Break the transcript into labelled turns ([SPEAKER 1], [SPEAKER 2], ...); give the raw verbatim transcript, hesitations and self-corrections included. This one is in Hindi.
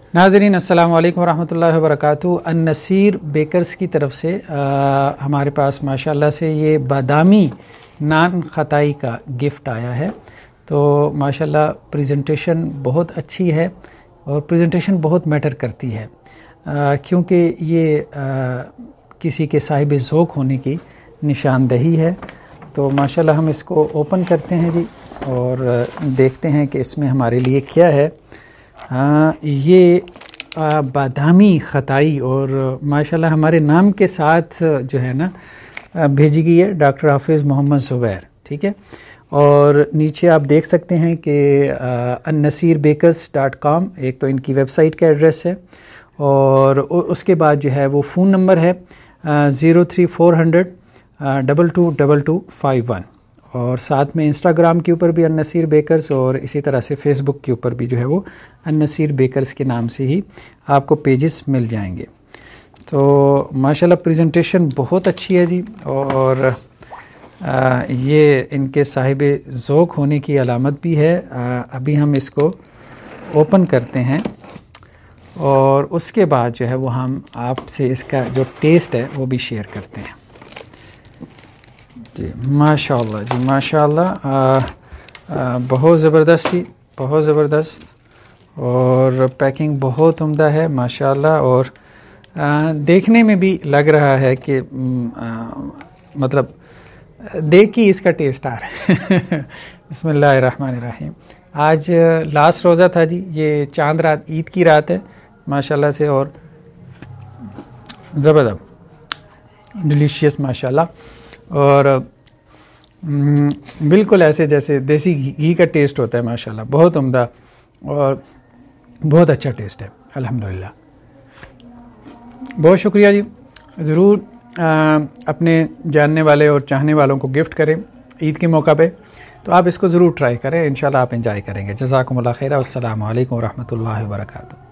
[SPEAKER 1] नाज़रीन अस्सलामु अलैकुम रहमतुल्लाहि व बरकातुहू। अन-नसीर बेकर्स की तरफ से आ, हमारे पास माशाल्लाह से ये बादामी नान खताई का गिफ्ट आया है। तो माशाल्लाह प्रेजेंटेशन बहुत अच्छी है और प्रेजेंटेशन बहुत मैटर करती है, क्योंकि ये आ, किसी के साहिब ज़ौक़ होने की निशानदही है। तो माशाल्लाह हम इसको ओपन करते हैं जी और देखते हैं कि इसमें हमारे लिए क्या है। हाँ, ये आ, बादामी खताई और माशाल्लाह हमारे नाम के साथ जो है ना भेजी गई है, डॉक्टर हाफिज़ मोहम्मद ज़ुबैर। ठीक है, और नीचे आप देख सकते हैं कि अन-नसीर बेकर्स डॉट कॉम एक तो इनकी वेबसाइट का एड्रेस है, और उसके बाद जो है वो फ़ोन नंबर है zero three four hundred double two double two five one, और साथ में इंस्टाग्राम के ऊपर भी अन-नसीर बेकर्स और इसी तरह से फ़ेसबुक के ऊपर भी जो है वो अन-नसीर बेकर्स के नाम से ही आपको पेजेस मिल जाएंगे। तो माशाल्लाह प्रेजेंटेशन बहुत अच्छी है जी, और आ, ये इनके साहिब ज़ौक़ होने की अलामत भी है। आ, अभी हम इसको ओपन करते हैं और उसके बाद जो है वो हम आपसे इसका जो टेस्ट है वो भी शेयर करते हैं जी। माशाल्लाह जी माशाल्लाह, बहुत ज़बरदस्त जी, बहुत ज़बरदस्त, और पैकिंग बहुत उम्दा है माशाल्लाह। और आ, देखने में भी लग रहा है कि आ, मतलब देख ही इसका टेस्ट आ रहा है। बिस्मिल्लाहिर्रहमानिर्रहीम। आज लास्ट रोज़ा था जी, ये चांद रात, ईद की रात है माशाल्लाह से, और ज़बरदस्त डिलीशियस माशाल्लाह, और बिल्कुल ऐसे जैसे देसी घी का टेस्ट होता है माशाल्लाह, बहुत उम्दा और बहुत अच्छा टेस्ट है अल्हम्दुलिल्लाह। बहुत शुक्रिया जी। ज़रूर अपने जानने वाले और चाहने वालों को गिफ्ट करें ईद के मौका पे, तो आप इसको ज़रूर ट्राई करें, इंशाल्लाह आप एंजॉय करेंगे। जज़ाकुमुल्लाह खैरा। अस्सलामु अलैकुम व रहमतुल्लाहि व बरकातुहू।